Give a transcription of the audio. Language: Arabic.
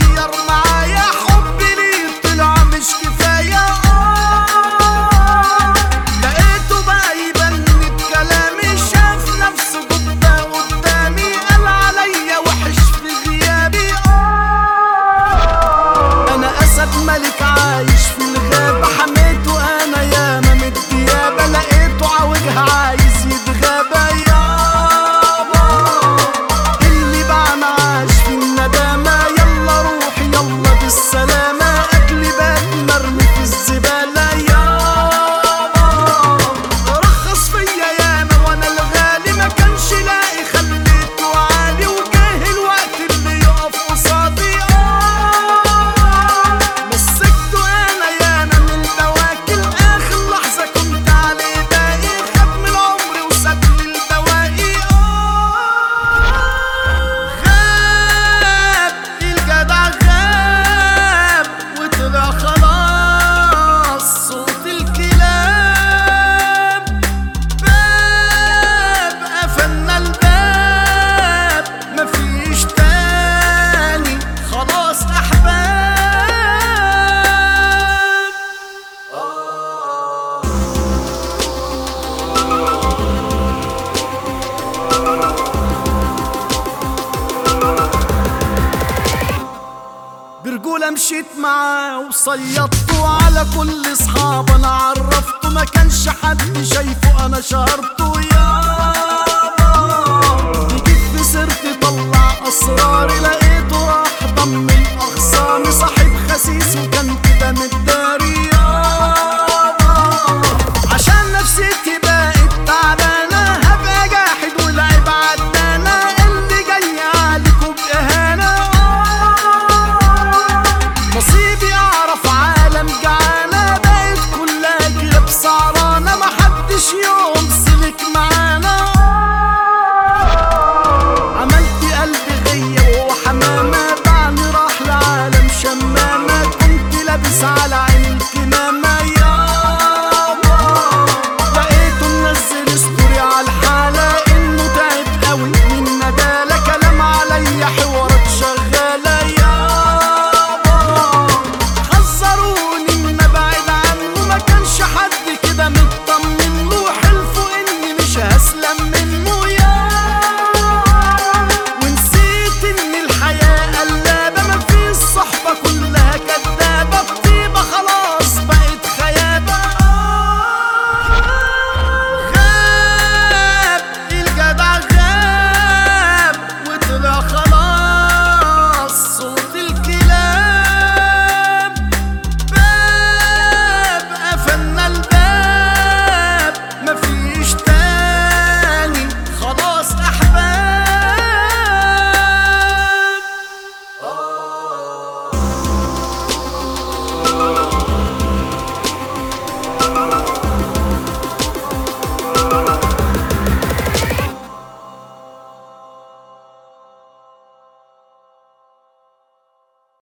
غير معايا حبي ليه طلع مش كفاية. لقيته بقى يبني بكلامي، شاف نفسه جبة قدامي، قال عليا وحش في غيابي. انا اسد ملك عايش في الغابة، حميته انا ياما من الديابة، لقيته عوجها عايز يتغابى يابا. اللي بعنا عاش في الندامة، يلا روح يلا بالسلامة، اكلي بات مرمي في الزبالة يابا. رخص فيا ياما وانا الغالي، ما كانش لاقي خليته عالي، وجاه الوقت اللي يقف قصادي. مسكته انا ياما من البواكل، اخر لحظة كنت عليه باقي، خد من عمري وساب لي البواقي. غاب الجدع غاب، وطلع خلاص صوت الكلاب. باب قفلنا الباب، مفيش تاني خلاص احباب. برجولة مشيت معاه وصيدته على كل صحاب، انا عرفته ما كانش حد شايفه، انا شهرته يابا. جيت في سيرتي طلع اسراري، لقيته